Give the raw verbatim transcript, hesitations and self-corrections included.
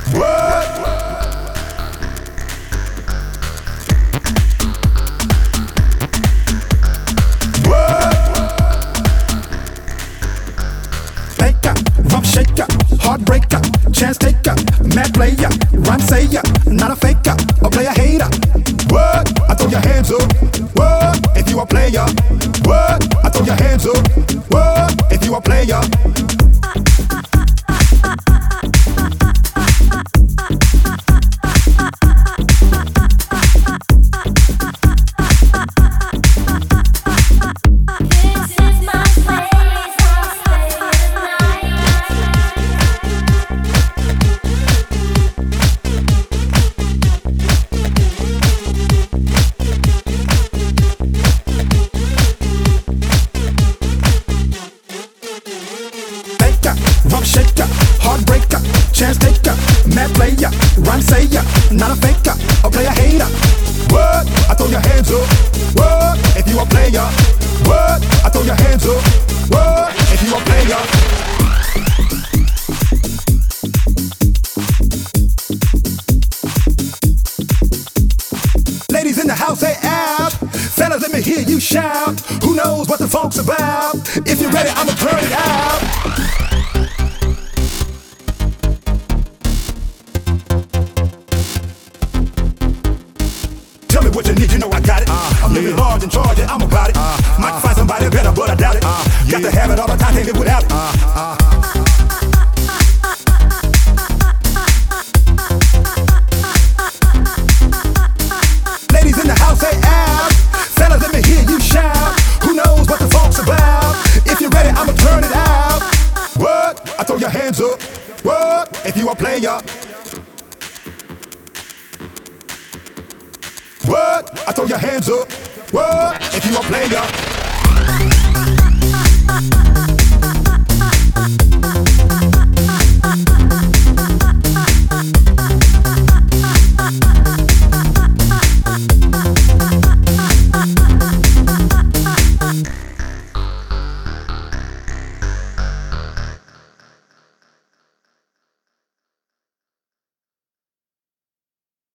What? Faker, rump shaker, heartbreaker, chance taker, mad player, rhyme sayer, not a faker, a player hater. What? I throw your hands up. What? If you a player. What? I throw your hands up. What? If you a player. Rump shaker, heartbreaker, chance taker, mad player, rhyme sayer, not a faker, a player hater. What? I throw your hands up. What? If you a player. What? I throw your hands up. What? If you a player. Ladies in the house, say out. Fellas, let me hear you shout. Who knows what the funk's about? If you're ready, I'ma turn it out. Tell me what you need, you know I got it. Uh, I'm living yeah. large and charge it, I'm about it. Uh, Might uh, find somebody better, but I doubt it. Uh, got yeah. to have it all the time, can't live without it. Uh, uh. Ladies in the house, say out. Fellas, let me hear you shout. Who knows what the funk's about? If you're ready, I'ma turn it out. What? I throw your hands up. What? If you a player. What? I throw your hands up. What? If you a player.